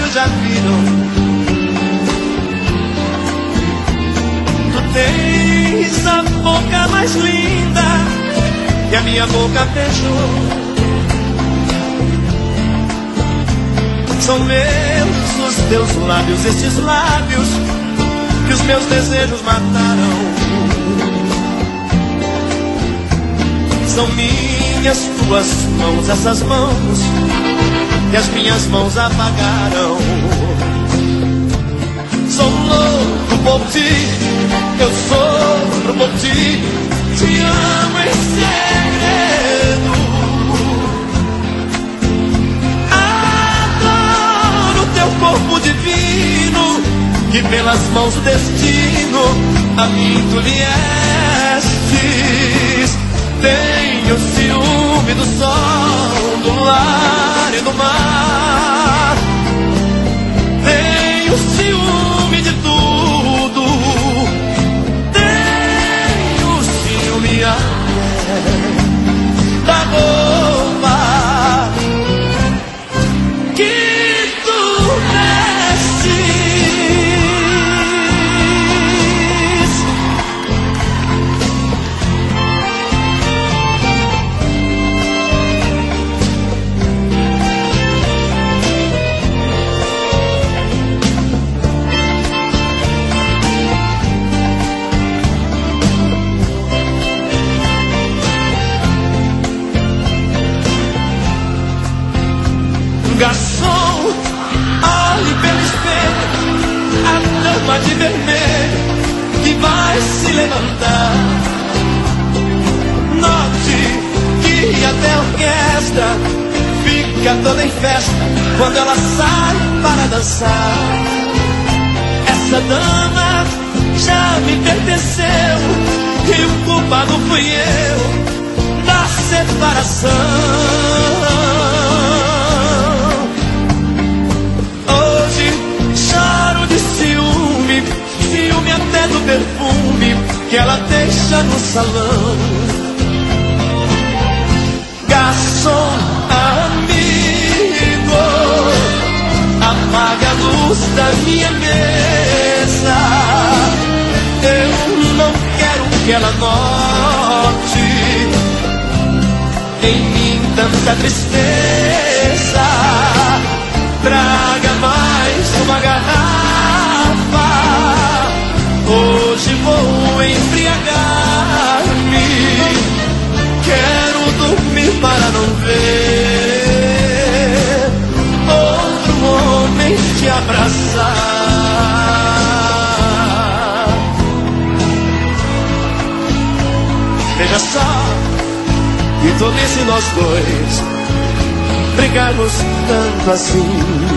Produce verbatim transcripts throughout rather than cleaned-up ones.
olhos já viram. Tu tens a boca mais linda que a minha boca beijou. São meus os teus lábios, estes lábios que os meus desejos mataram. São minhas tuas mãos, essas mãos que as minhas mãos apagaram. Sou louco por ti, eu sofro por ti, te amo em segredo. Adoro teu corpo divino, que pelas mãos do destino a mim tu viestes. Tenho ciúme do sol, do lar e do mar. Tenho ciúme de tudo. Tenho ciúme até da roupa que tu vestes. Garçom, olhe pelo espelho a dama de vermelho que vai se levantar. Note que até a orquestra fica toda em festa quando ela sai para dançar. Essa dama já me pertenceu e o culpado fui eu da separação. Ciúme até do perfume que ela deixa no salão. Garçom, amigo, apaga a luz da minha mesa. Eu não quero que ela note em mim tanta tristeza. Traga mais uma garrafa, hoje vou embriagar-me. Quero dormir para não ver outro homem te abraçar. Veja só que tolice nós dois brigarmos tanto assim.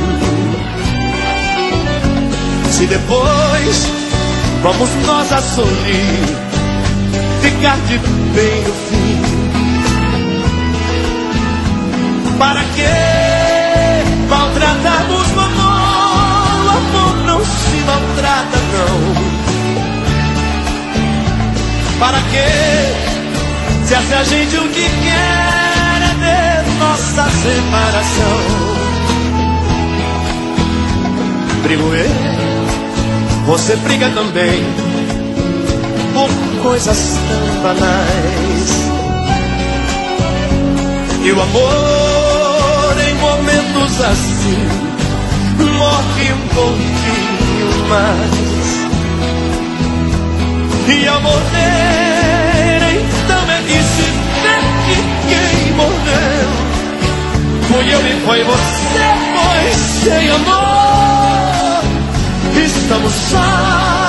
Se depois vamos nós a sorrir, ficar de bem no fim. Para que maltratarmos o amor? O amor não se maltrata, não. Para que, se essa gente o que quer é ver nossa separação? Brigo eu, você briga também por coisas tão banais. E o amor em momentos assim morre um pouquinho mais. E ao morrer então é que se vê que quem morreu fui eu e foi você, pois sem amor estamos só.